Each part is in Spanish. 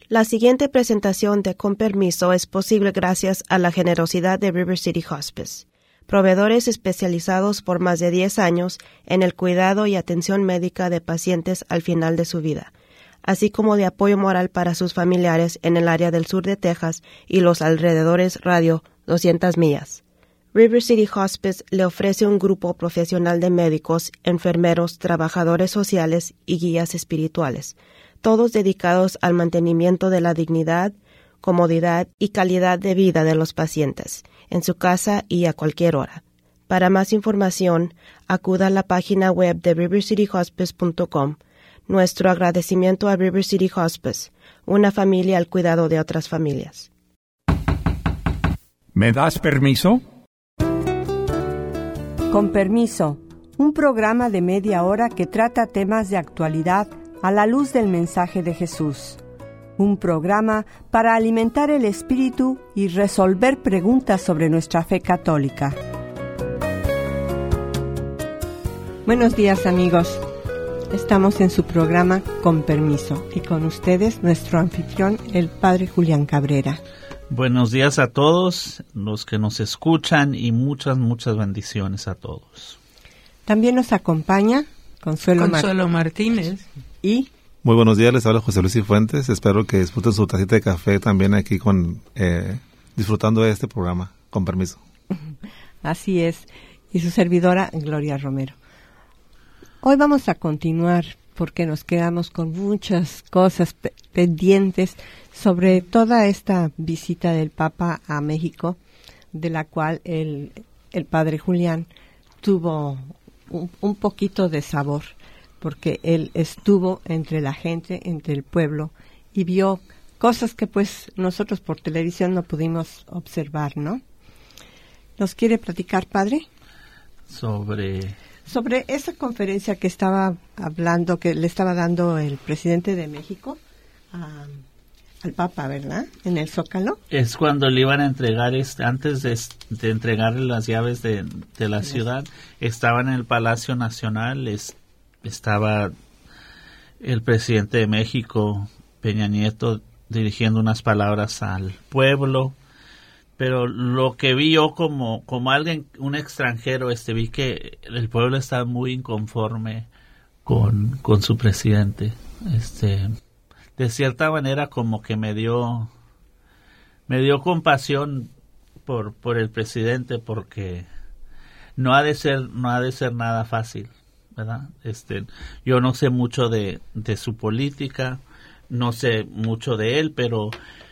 La siguiente presentación de Con Permiso es posible gracias a la generosidad de River City Hospice, proveedores especializados por más de 10 años en el cuidado y atención médica de pacientes al final de su vida, así como de apoyo moral para sus familiares en el área del sur de Texas y los alrededores radio 200 millas. River City Hospice le ofrece un grupo profesional de médicos, enfermeros, trabajadores sociales y guías espirituales, todos dedicados al mantenimiento de la dignidad, comodidad y calidad de vida de los pacientes, en su casa y a cualquier hora. Para más información, acuda a la página web de rivercityhospice.com. Nuestro agradecimiento a River City Hospice, una familia al cuidado de otras familias. ¿Me das permiso? Con Permiso, un programa de media hora que trata temas de actualidad a la luz del mensaje de Jesús. Un programa para alimentar el espíritu y resolver preguntas sobre nuestra fe católica. Buenos días, amigos. Estamos en su programa Con Permiso y con ustedes nuestro anfitrión, el Padre Julián Cabrera. Buenos días a todos los que nos escuchan y muchas bendiciones a todos. También nos acompaña Consuelo Martínez. Y muy buenos días, les habla José Luis Cifuentes. Espero que disfruten su tacita de café también aquí disfrutando de este programa. Con permiso. Así es. Y su servidora, Gloria Romero. Hoy vamos a continuar porque nos quedamos con muchas cosas pendientes sobre toda esta visita del Papa a México, de la cual el Padre Julián tuvo un poquito de sabor, porque él estuvo entre la gente, entre el pueblo, y vio cosas que pues nosotros por televisión no pudimos observar, ¿no? ¿Nos quiere platicar, Padre? Sobre esa conferencia que estaba hablando, que le estaba dando el presidente de México al Papa, ¿verdad? En el Zócalo. Es cuando le iban a entregar, antes de entregarle las llaves de la ciudad, estaban en el Palacio Nacional, estaba el presidente de México, Peña Nieto, dirigiendo unas palabras al pueblo. Pero lo que vi yo como alguien, un extranjero, vi que el pueblo está muy inconforme con su presidente. De cierta manera como que me dio compasión por el presidente, porque no ha de ser nada fácil, ¿verdad? Yo no sé mucho de su política, no sé mucho de él, pero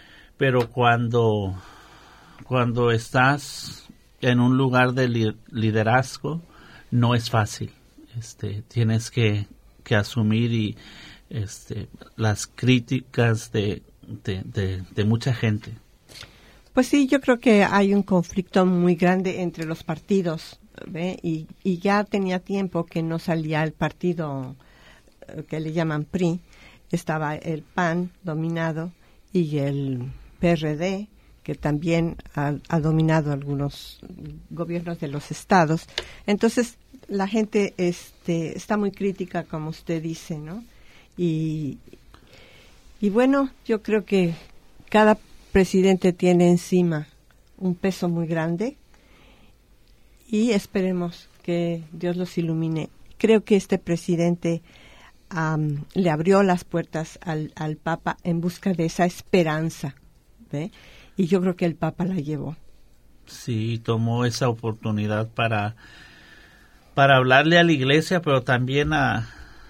cuando estás en un lugar de liderazgo, no es fácil. Tienes que asumir las críticas de mucha gente. Pues sí, yo creo que hay un conflicto muy grande entre los partidos, ¿ve? Y ya tenía tiempo que no salía el partido que le llaman PRI. Estaba el PAN dominado y el PRD, que también ha dominado algunos gobiernos de los estados. Entonces, la gente está muy crítica, como usted dice, ¿no? Y bueno, yo creo que cada presidente tiene encima un peso muy grande y esperemos que Dios los ilumine. Creo que este presidente le abrió las puertas al Papa en busca de esa esperanza, ¿ve? Y yo creo que el Papa la llevó. Sí, tomó esa oportunidad para hablarle a la Iglesia, pero también a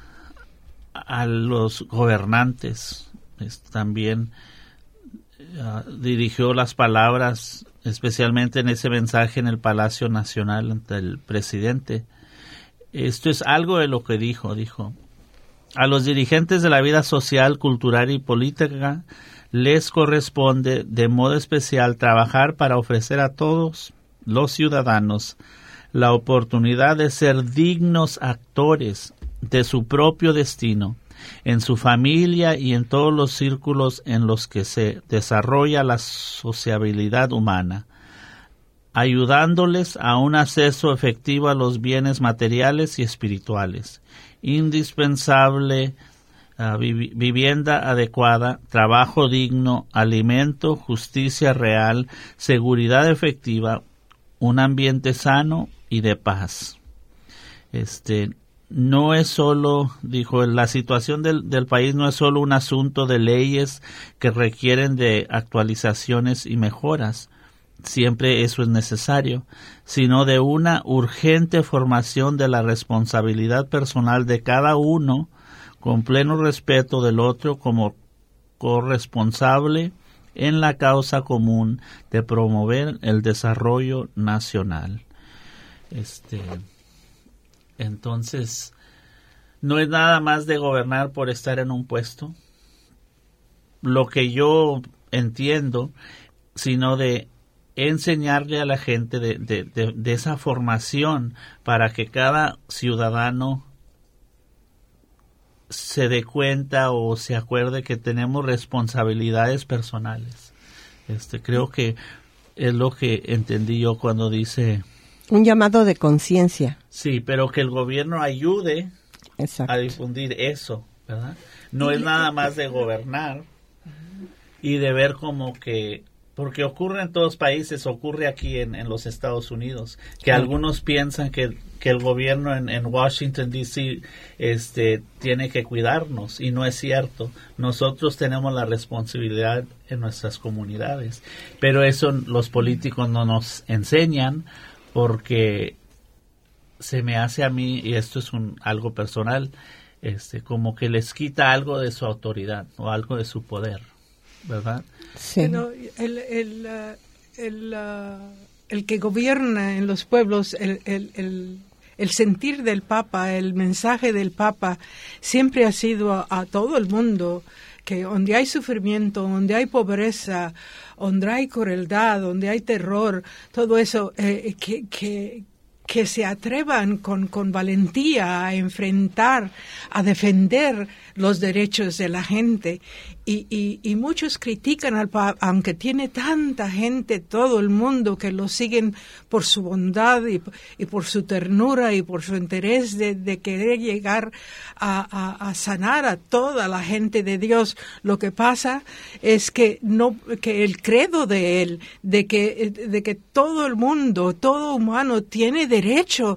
los gobernantes. También dirigió las palabras, especialmente en ese mensaje en el Palacio Nacional ante el presidente. Esto es algo de lo que dijo. A los dirigentes de la vida social, cultural y política les corresponde de modo especial trabajar para ofrecer a todos los ciudadanos la oportunidad de ser dignos actores de su propio destino, en su familia y en todos los círculos en los que se desarrolla la sociabilidad humana, ayudándoles a un acceso efectivo a los bienes materiales y espirituales, indispensable vivienda adecuada, trabajo digno, alimento, justicia real, seguridad efectiva, un ambiente sano y de paz. No es solo, dijo, la situación del país no es solo un asunto de leyes que requieren de actualizaciones y mejoras, siempre eso es necesario, sino de una urgente formación de la responsabilidad personal de cada uno, con pleno respeto del otro como corresponsable en la causa común de promover el desarrollo nacional. Entonces, no es nada más de gobernar por estar en un puesto, lo que yo entiendo, sino de enseñarle a la gente de esa formación para que cada ciudadano se dé cuenta o se acuerde que tenemos responsabilidades personales. Creo que es lo que entendí yo cuando dice... Un llamado de conciencia. Sí, pero que el gobierno ayude Exacto. a difundir eso, ¿verdad? No es nada más de gobernar y de ver como que... Porque ocurre en todos países, ocurre aquí en los Estados Unidos, que algunos piensan que el gobierno en Washington, D.C. Tiene que cuidarnos, y no es cierto. Nosotros tenemos la responsabilidad en nuestras comunidades, pero eso los políticos no nos enseñan, porque se me hace a mí, y esto es algo personal, como que les quita algo de su autoridad o algo de su poder, ¿verdad? Sí. Bueno, el que gobierna en los pueblos, el sentir del Papa, el mensaje del Papa, siempre ha sido a todo el mundo que donde hay sufrimiento, donde hay pobreza, donde hay crueldad, donde hay terror, todo eso, que se atrevan con valentía a enfrentar, a defender los derechos de la gente. Y muchos critican al Papa, aunque tiene tanta gente, todo el mundo, que lo siguen por su bondad y por su ternura y por su interés de querer llegar a sanar a toda la gente de Dios. Lo que pasa es que el credo de él, de que todo el mundo, todo humano tiene derecho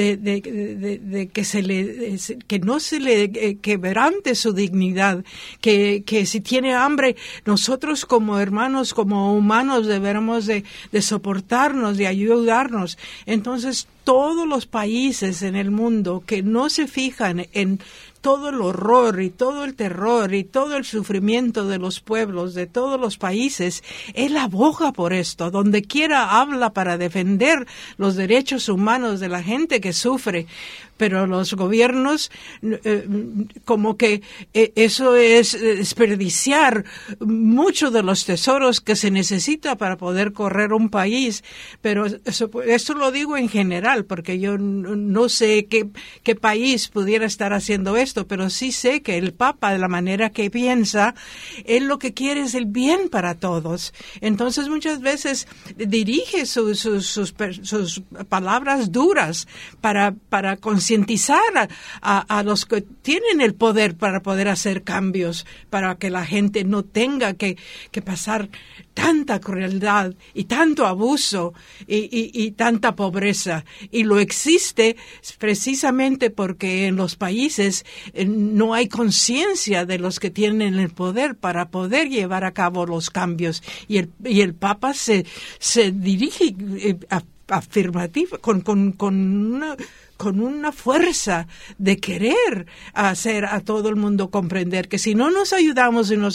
de que no se le quebrante su dignidad, que si tiene hambre, nosotros como hermanos, como humanos, debemos de soportarnos, de ayudarnos. Entonces, todos los países en el mundo que no se fijan en todo el horror y todo el terror y todo el sufrimiento de los pueblos, de todos los países, él aboga por esto. Donde quiera habla para defender los derechos humanos de la gente que sufre. Pero los gobiernos, como que eso es desperdiciar muchos de los tesoros que se necesita para poder correr un país. Pero eso lo digo en general, porque yo no sé qué país pudiera estar haciendo esto, pero sí sé que el Papa, de la manera que piensa, él lo que quiere es el bien para todos. Entonces muchas veces dirige sus palabras duras para concientizar a los que tienen el poder para poder hacer cambios, para que la gente no tenga que pasar tanta crueldad y tanto abuso y tanta pobreza. Y lo existe precisamente porque en los países no hay conciencia de los que tienen el poder para poder llevar a cabo los cambios. Y el Papa se dirige afirmativo, con una fuerza de querer hacer a todo el mundo comprender que si no nos ayudamos y nos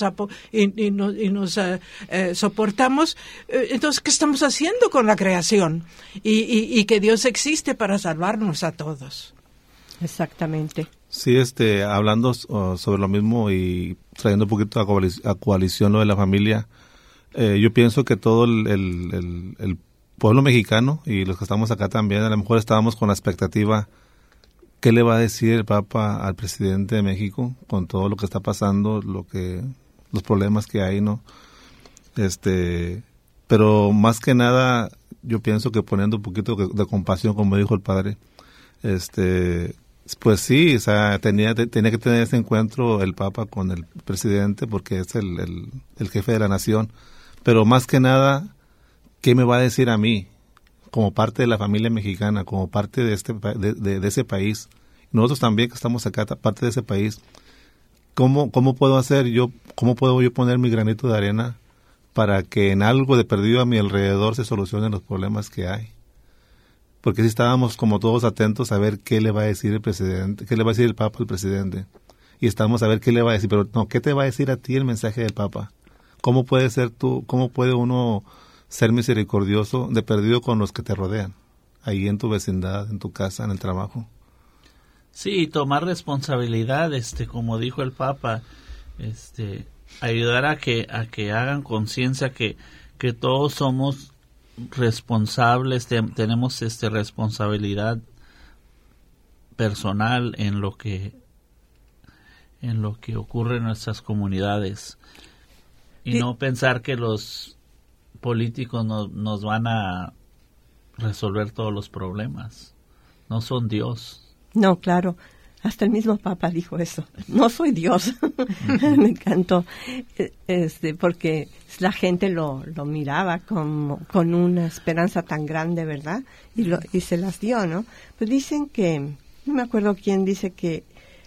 soportamos, entonces ¿qué estamos haciendo con la creación? Y que Dios existe para salvarnos a todos. Exactamente. Sí, hablando sobre lo mismo y trayendo un poquito a coalición lo de la familia, yo pienso que todo el pueblo mexicano y los que estamos acá también, a lo mejor estábamos con la expectativa, ¿qué le va a decir el Papa al presidente de México con todo lo que está pasando, los problemas que hay, ¿no? Pero más que nada, yo pienso que poniendo un poquito de compasión, como dijo el padre, Pues sí, o sea, tenía que tener ese encuentro el Papa con el presidente porque es el jefe de la nación. Pero más que nada, ¿qué me va a decir a mí como parte de la familia mexicana, como parte de ese país? Nosotros también que estamos acá, parte de ese país. ¿Cómo puedo yo poner mi granito de arena para que en algo de perdido a mi alrededor se solucionen los problemas que hay? Porque si estábamos como todos atentos a ver qué le va a decir el presidente, qué le va a decir el Papa al presidente. Y estamos a ver qué le va a decir, pero no, ¿qué te va a decir a ti el mensaje del Papa? ¿Cómo puede uno ser misericordioso de perdido con los que te rodean? Ahí en tu vecindad, en tu casa, en el trabajo. Sí, tomar responsabilidad, como dijo el Papa, ayudar a que hagan conciencia que todos somos responsables, tenemos responsabilidad personal en lo que ocurre en nuestras comunidades y no pensar que los políticos nos van a resolver todos los problemas. No son Dios. No, claro. Hasta el mismo Papa dijo eso. No soy Dios. Me encantó. Porque la gente lo miraba con una esperanza tan grande, ¿verdad? Y se las dio, ¿no? Pues dicen que, no me acuerdo quién dice que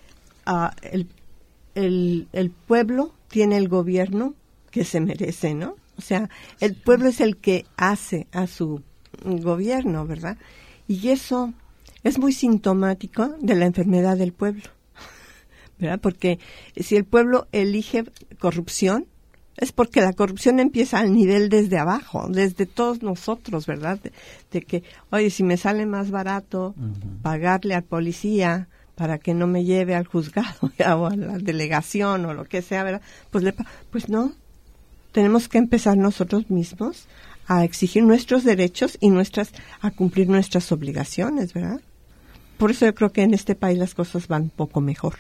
el pueblo tiene el gobierno que se merece, ¿no? O sea, el pueblo es el que hace a su gobierno, ¿verdad? Y eso es muy sintomático de la enfermedad del pueblo, ¿verdad? Porque si el pueblo elige corrupción, es porque la corrupción empieza al nivel desde abajo, desde todos nosotros, ¿verdad? De que, oye, si me sale más barato pagarle al policía para que no me lleve al juzgado o a la delegación o lo que sea, ¿verdad? Pues no, tenemos que empezar nosotros mismos a exigir nuestros derechos y a cumplir nuestras obligaciones, ¿verdad? Por eso yo creo que en este país las cosas van un poco mejor.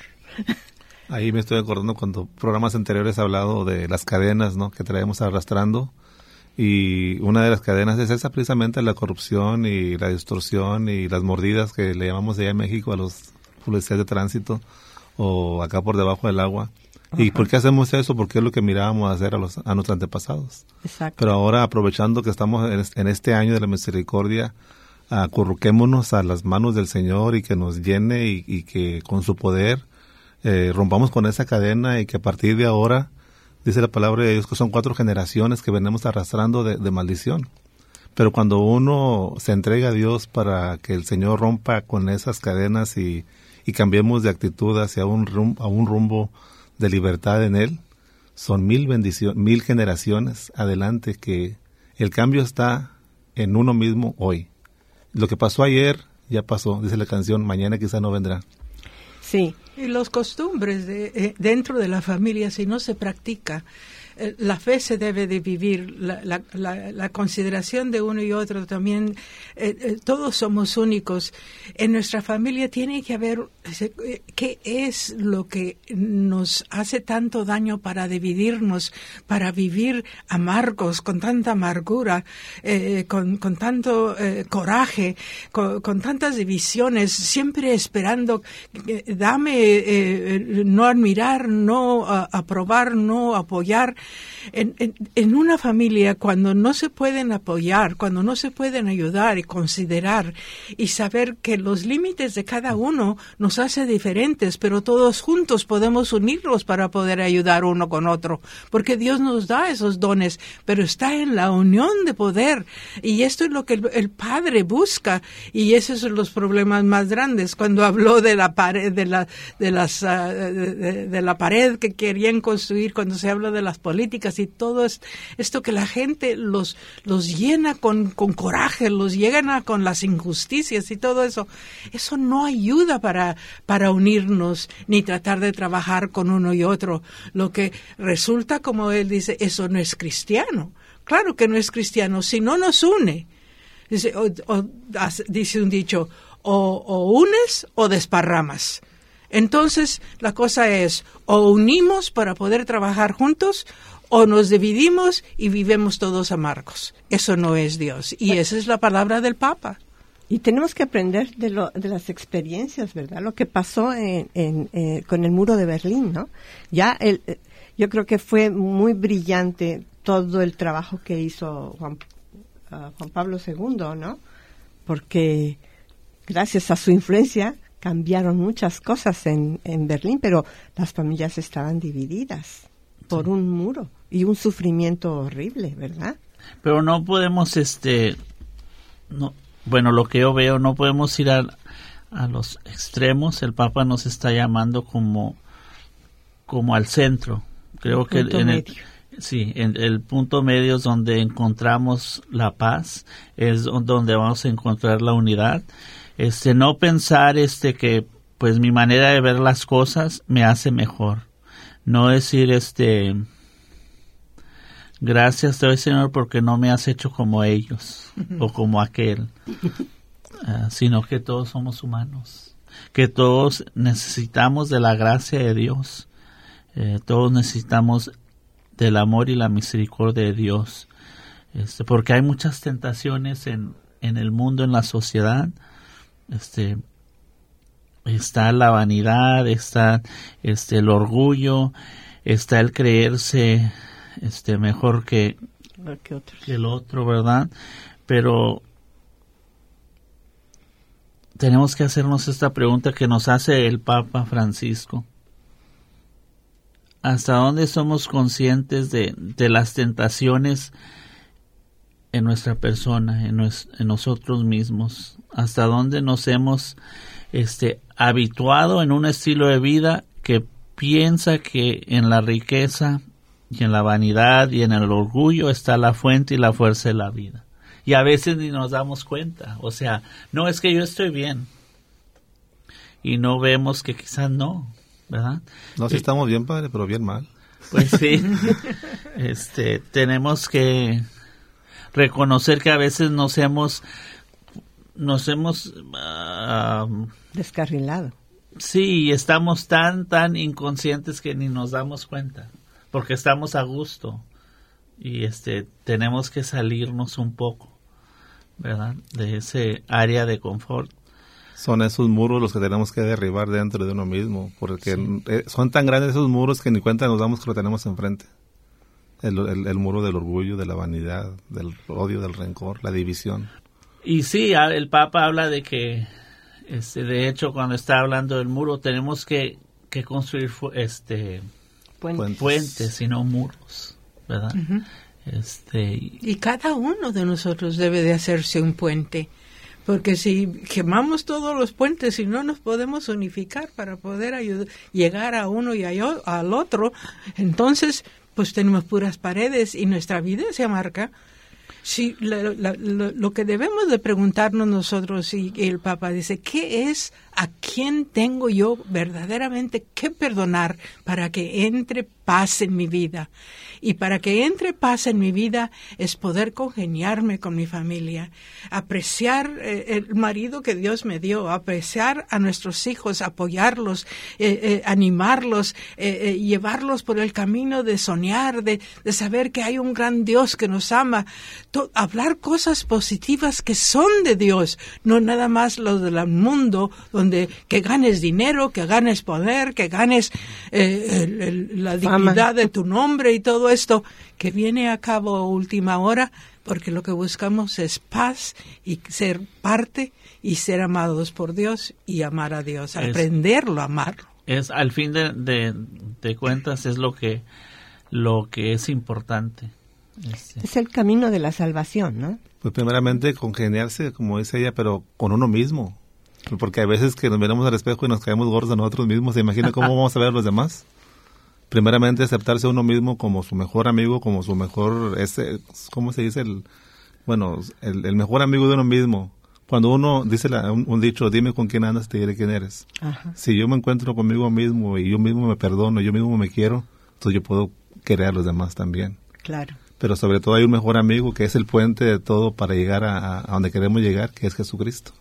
Ahí me estoy acordando cuando programas anteriores he hablado de las cadenas, ¿no?, que traemos arrastrando, y una de las cadenas es esa, precisamente la corrupción y la distorsión y las mordidas que le llamamos allá en México a los policías de tránsito o acá por debajo del agua. Ajá. ¿Y por qué hacemos eso? Porque es lo que mirábamos hacer a nuestros antepasados. Exacto. Pero ahora, aprovechando que estamos en este año de la misericordia, acurruquémonos a las manos del Señor y que nos llene y que con su poder rompamos con esa cadena, y que a partir de ahora, dice la palabra de Dios, que son 4 generaciones que venimos arrastrando de maldición. Pero cuando uno se entrega a Dios para que el Señor rompa con esas cadenas y cambiemos de actitud hacia un rumbo de libertad en Él, son 1000 generaciones adelante, que el cambio está en uno mismo hoy. Lo que pasó ayer ya pasó, dice la canción, mañana quizá no vendrá. Sí. Y los costumbres dentro de la familia, si no se practica, la fe se debe de vivir, la consideración de uno y otro también. Todos somos únicos. En nuestra familia tiene que haber qué es lo que nos hace tanto daño para dividirnos, para vivir amargos, con tanta amargura, con tanto coraje, con tantas divisiones, siempre esperando, dame, no admirar, no aprobar, no apoyar. En una familia, cuando no se pueden apoyar, cuando no se pueden ayudar y considerar y saber que los límites de cada uno nos hace diferentes, pero todos juntos podemos unirlos para poder ayudar uno con otro, porque Dios nos da esos dones, pero está en la unión de poder, y esto es lo que el Padre busca, y esos son los problemas más grandes. Cuando habló de la pared, de la pared que querían construir, cuando se habla de las políticas y todo esto que la gente los llena con coraje, los llena con las injusticias y todo eso no ayuda para unirnos ni tratar de trabajar con uno y otro. Lo que resulta, como él dice, eso no es cristiano. Claro que no es cristiano, si no nos une. Dice un dicho, o unes o desparramas. Entonces, la cosa es, o unimos para poder trabajar juntos, o nos dividimos y vivimos todos amargos. Eso no es Dios. Y esa es la palabra del Papa. Y tenemos que aprender de las experiencias, ¿verdad? Lo que pasó con el muro de Berlín, ¿no? Yo creo que fue muy brillante todo el trabajo que hizo Juan Pablo II, ¿no? Porque gracias a su influencia cambiaron muchas cosas en Berlín, pero las familias estaban divididas por un muro y un sufrimiento horrible, ¿verdad? Pero no podemos, no. Bueno, lo que yo veo, no podemos ir a los extremos. El Papa nos está llamando como al centro. Creo que en el punto medio es donde encontramos la paz, es donde vamos a encontrar la unidad. No pensar que pues mi manera de ver las cosas me hace mejor. No decir gracias te doy, Señor, porque no me has hecho como ellos o como aquel, sino que todos somos humanos, que todos necesitamos de la gracia de Dios, todos necesitamos del amor y la misericordia de Dios, porque hay muchas tentaciones en el mundo, en la sociedad. Está la vanidad, está el orgullo, está el creerse mejor que el otro, ¿verdad? Pero tenemos que hacernos esta pregunta que nos hace el Papa Francisco. ¿Hasta dónde somos conscientes de las tentaciones en nuestra persona, en nosotros mismos? ¿Hasta dónde nos hemos habituado en un estilo de vida que piensa que en la riqueza y en la vanidad y en el orgullo está la fuente y la fuerza de la vida? Y a veces ni nos damos cuenta. O sea, no, es que yo estoy bien. Y no vemos que quizás no, ¿verdad? No, sí estamos bien, padre, pero bien mal. Pues sí. Tenemos que reconocer que a veces nos hemos descarrilado. Sí, estamos tan inconscientes que ni nos damos cuenta, porque estamos a gusto y tenemos que salirnos un poco, ¿verdad? De ese área de confort. Son esos muros los que tenemos que derribar dentro de uno mismo, porque son tan grandes esos muros que ni cuenta nos damos que lo tenemos enfrente. El muro del orgullo, de la vanidad, del odio, del rencor, la división. Y sí, el Papa habla de que, de hecho, cuando está hablando del muro, tenemos que construir puentes y no muros, ¿verdad? Uh-huh. Y cada uno de nosotros debe de hacerse un puente, porque si quemamos todos los puentes y no nos podemos unificar para poder llegar a uno y al otro, entonces pues tenemos puras paredes y nuestra vida se amarga. Sí, lo que debemos de preguntarnos nosotros, y el Papa dice, ¿qué es, a quién tengo yo verdaderamente que perdonar para que entre paz en mi vida? Y para que entre paz en mi vida es poder congeniarme con mi familia, apreciar el marido que Dios me dio, apreciar a nuestros hijos, apoyarlos, animarlos, llevarlos por el camino de soñar, de saber que hay un gran Dios que nos ama, hablar cosas positivas que son de Dios, no nada más lo del mundo, donde que ganes dinero, que ganes poder, que ganes la dignidad de tu nombre y todo esto que viene a cabo a última hora, porque lo que buscamos es paz y ser parte y ser amados por Dios y amar a Dios, aprenderlo a amarlo. Es al fin de cuentas es lo que es importante. Es el camino de la salvación, ¿no? Pues primeramente congeniarse, como dice ella, pero con uno mismo. Porque hay veces que nos miramos al espejo y nos caemos gordos a nosotros mismos. ¿Se imagina cómo vamos a ver a los demás? Primeramente aceptarse a uno mismo como su mejor amigo, como su mejor, ¿cómo se dice? El mejor amigo de uno mismo. Cuando uno dice un dicho, dime con quién andas, te diré quién eres. Ajá. Si yo me encuentro conmigo mismo y yo mismo me perdono, yo mismo me quiero, entonces yo puedo querer a los demás también. Claro. Pero sobre todo hay un mejor amigo que es el puente de todo para llegar a donde queremos llegar, que es Jesucristo.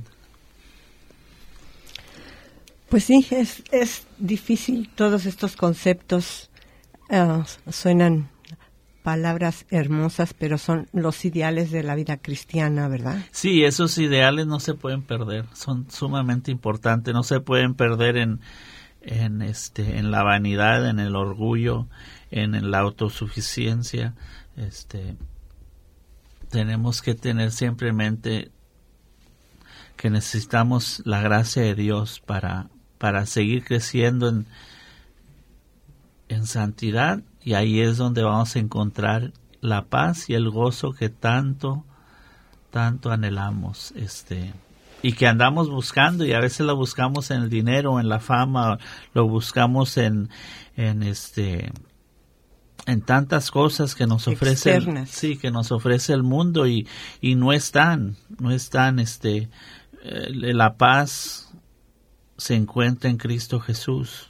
Pues sí, es difícil. Todos estos conceptos suenan palabras hermosas, pero son los ideales de la vida cristiana, ¿verdad? Sí, esos ideales no se pueden perder, son sumamente importantes, no se pueden perder en la vanidad, en el orgullo, en la autosuficiencia. Tenemos que tener siempre en mente que necesitamos la gracia de Dios para seguir creciendo en santidad, y ahí es donde vamos a encontrar la paz y el gozo que tanto anhelamos, y que andamos buscando, y a veces lo buscamos en el dinero, en la fama, lo buscamos en tantas cosas que nos ofrece que nos ofrece el mundo, y no están la paz se encuentra en Cristo Jesús,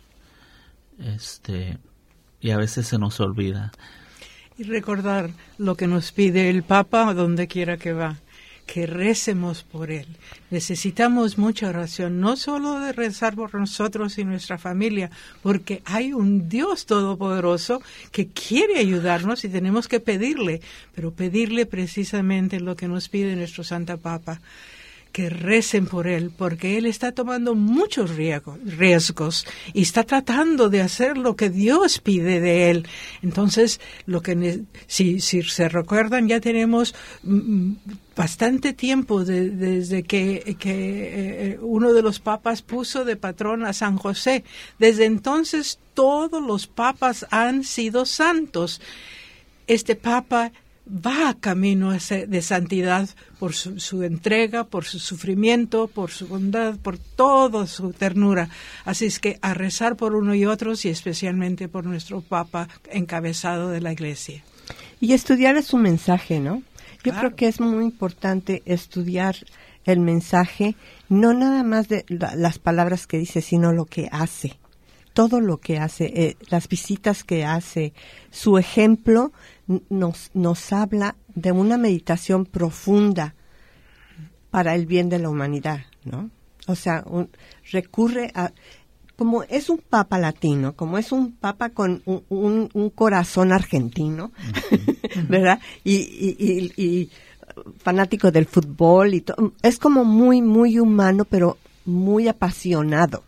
y a veces se nos olvida. Y recordar lo que nos pide el Papa donde quiera que va, que recemos por él. Necesitamos mucha oración, no solo de rezar por nosotros y nuestra familia, porque hay un Dios todopoderoso que quiere ayudarnos y tenemos que pedirle, pero pedirle precisamente lo que nos pide nuestro Santo Papa, que recen por él, porque él está tomando muchos riesgos y está tratando de hacer lo que Dios pide de él. Entonces, si se recuerdan, ya tenemos bastante tiempo desde que uno de los papas puso de patrón a San José. Desde entonces, todos los papas han sido santos. Este papa va camino de santidad por su entrega, por su sufrimiento, por su bondad, por toda su ternura. Así es que a rezar por uno y otros, y especialmente por nuestro Papa encabezado de la Iglesia. Y estudiar su mensaje, ¿no? Yo Claro. creo que es muy importante estudiar el mensaje, no nada más de las palabras que dice, sino lo que hace. Todo lo que hace, las visitas que hace, su ejemplo nos habla de una meditación profunda para el bien de la humanidad, ¿no? O sea, recurre a, como es un papa latino, como es un papa con un corazón argentino, ¿verdad? Y fanático del fútbol y todo, es como muy, muy humano, pero muy apasionado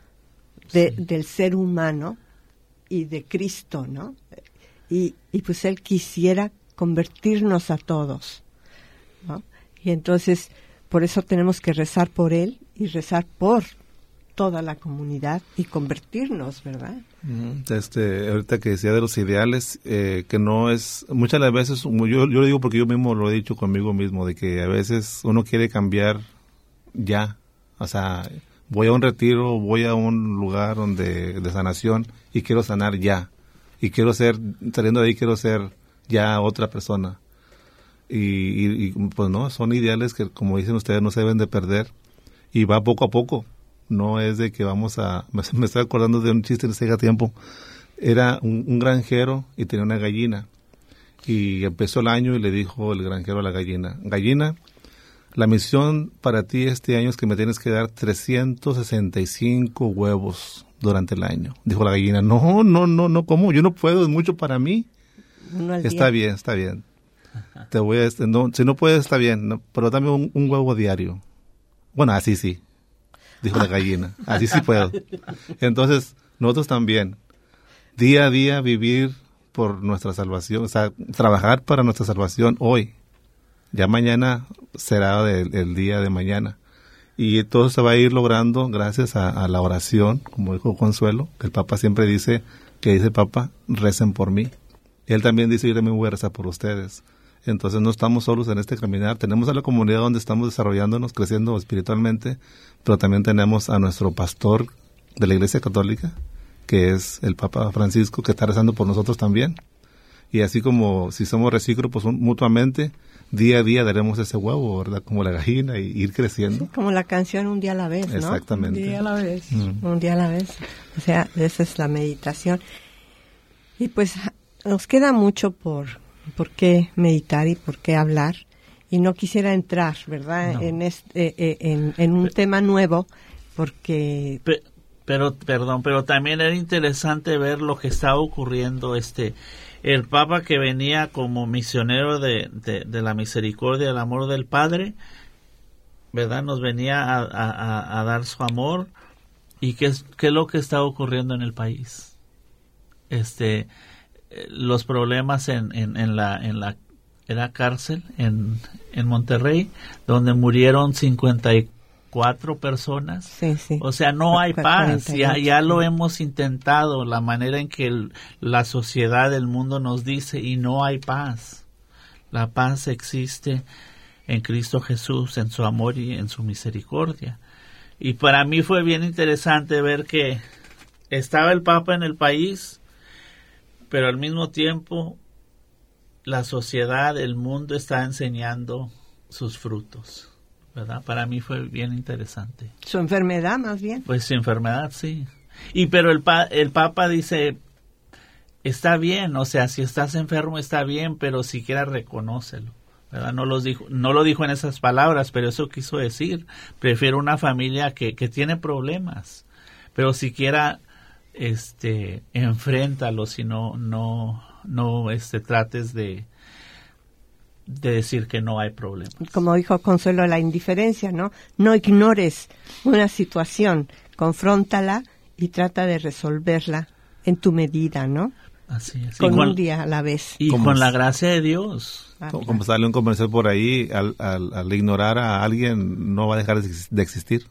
del ser humano y de Cristo, ¿no? Y pues él quisiera convertirnos a todos, ¿no? Y entonces, por eso tenemos que rezar por él y rezar por toda la comunidad y convertirnos, ¿verdad? Ahorita que decía de los ideales, que no es, muchas de las veces, yo lo digo porque yo mismo lo he dicho conmigo mismo, de que a veces uno quiere cambiar ya, o sea, voy a un retiro, voy a un lugar de sanación y quiero sanar ya. Y quiero ser, saliendo de ahí, quiero ser ya otra persona. Y pues no, son ideales que, como dicen ustedes, no se deben de perder. Y va poco a poco. No es de que vamos a... Me estoy acordando de un chiste de hace tiempo. Era un granjero y tenía una gallina. Y empezó el año y le dijo el granjero a la gallina, gallina, la misión para ti este año es que me tienes que dar 365 huevos durante el año. Dijo la gallina, no, ¿cómo? Yo no puedo, es mucho para mí. Está bien. Te voy a, no, si no puedes, está bien, no, pero dame un huevo diario. Bueno, así sí, dijo la gallina, así sí puedo. Entonces, nosotros también, día a día vivir por nuestra salvación, o sea, trabajar para nuestra salvación hoy. Ya mañana será el día de mañana. Y todo se va a ir logrando gracias a la oración, como dijo Consuelo, que el Papa siempre dice, el Papa, recen por mí. Y él también dice, yo también voy a rezar por ustedes. Entonces no estamos solos en este caminar. Tenemos a la comunidad donde estamos desarrollándonos, creciendo espiritualmente, pero también tenemos a nuestro pastor de la Iglesia Católica, que es el Papa Francisco, que está rezando por nosotros también. Y así como si somos recíprocos mutuamente, día a día daremos ese huevo, ¿verdad? Como la gallina, y ir creciendo. Sí, como la canción Un día a la vez, ¿no? Exactamente. Un día a la vez. Un día a la vez. O sea, esa es la meditación. Y pues nos queda mucho por qué meditar y por qué hablar. Y no quisiera entrar, ¿verdad? No. En un tema nuevo, porque... Pero también era interesante ver lo que estaba ocurriendo. El Papa que venía como misionero de la misericordia, el amor del Padre, ¿verdad? Nos venía a dar su amor. ¿Y qué es lo que está ocurriendo en el país? Los problemas en la cárcel en Monterrey, donde murieron 54 personas. Sí. O sea, no hay paz. 48. Ya lo hemos intentado, la manera en que la sociedad, el mundo nos dice, y no hay paz. La paz existe en Cristo Jesús, en su amor y en su misericordia. Y para mí fue bien interesante ver que estaba el Papa en el país, pero al mismo tiempo la sociedad, el mundo está enseñando sus frutos, ¿verdad? Para mí fue bien interesante. Su enfermedad, más bien. Pues su enfermedad, sí. Pero el Papa dice, está bien, o sea, si estás enfermo está bien, pero siquiera reconócelo, ¿verdad? No lo dijo en esas palabras, pero eso quiso decir. Prefiero una familia que tiene problemas, pero siquiera enfréntalos y no trates de decir que no hay problemas. Como dijo Consuelo, la indiferencia, ¿no? No ignores una situación, confróntala y trata de resolverla en tu medida, ¿no? Así es. Con un día a la vez. Y con la gracia de Dios. Como sale un comercial por ahí, al ignorar a alguien no va a dejar de existir.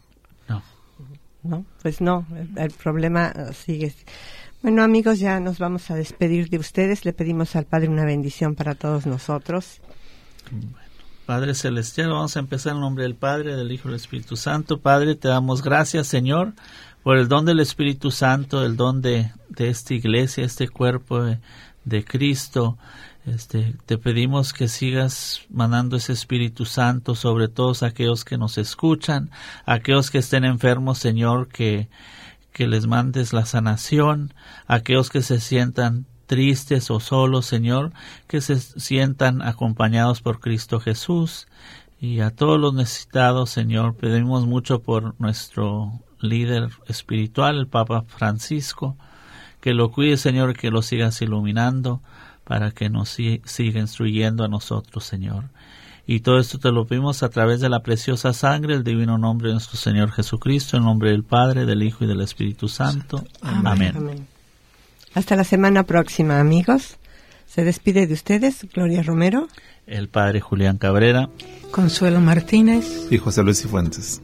No, pues no, el problema sigue. Bueno, amigos, ya nos vamos a despedir de ustedes. Le pedimos al Padre una bendición para todos nosotros. Bueno, Padre Celestial, vamos a empezar en el nombre del Padre, del Hijo y del Espíritu Santo. Padre, te damos gracias, Señor, por el don del Espíritu Santo, el don de esta iglesia, este cuerpo de Cristo. Te pedimos que sigas mandando ese Espíritu Santo sobre todos aquellos que nos escuchan, aquellos que estén enfermos, Señor, que les mandes la sanación, aquellos que se sientan tristes o solos, Señor, que se sientan acompañados por Cristo Jesús, y a todos los necesitados, Señor, pedimos mucho por nuestro líder espiritual, el Papa Francisco, que lo cuide, Señor, que lo sigas iluminando, para que nos siga instruyendo a nosotros, Señor. Y todo esto te lo pedimos a través de la preciosa sangre, el divino nombre de nuestro Señor Jesucristo, en nombre del Padre, del Hijo y del Espíritu Santo. Amén. Hasta la semana próxima, amigos. Se despide de ustedes Gloria Romero, el Padre Julián Cabrera, Consuelo Martínez y José Luis Cifuentes.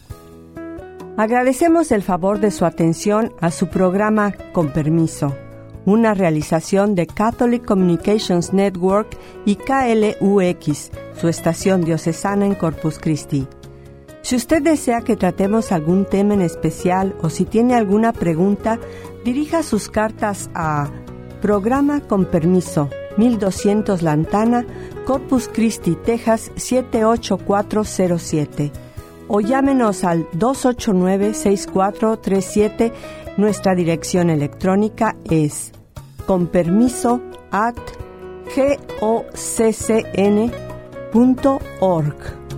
Agradecemos el favor de su atención a su programa Con Permiso, una realización de Catholic Communications Network y KLUX, su estación diocesana en Corpus Christi. Si usted desea que tratemos algún tema en especial o si tiene alguna pregunta, dirija sus cartas a Programa Con Permiso, 1200 Lantana, Corpus Christi, Texas 78407, o llámenos al 289-6437. Nuestra dirección electrónica es conpermiso@goccn.org.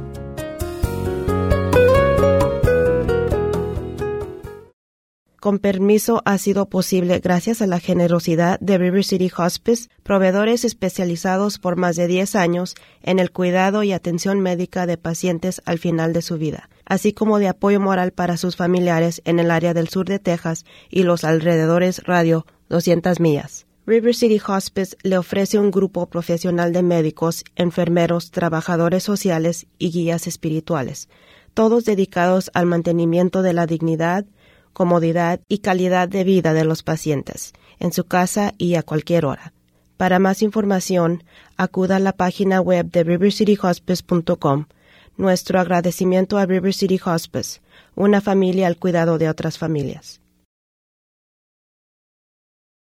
Con Permiso ha sido posible gracias a la generosidad de River City Hospice, proveedores especializados por más de 10 años en el cuidado y atención médica de pacientes al final de su vida, así como de apoyo moral para sus familiares en el área del sur de Texas y los alrededores radio 200 millas. River City Hospice le ofrece un grupo profesional de médicos, enfermeros, trabajadores sociales y guías espirituales, todos dedicados al mantenimiento de la dignidad, comodidad y calidad de vida de los pacientes, en su casa y a cualquier hora. Para más información, acuda a la página web de rivercityhospice.com. Nuestro agradecimiento a River City Hospice, una familia al cuidado de otras familias.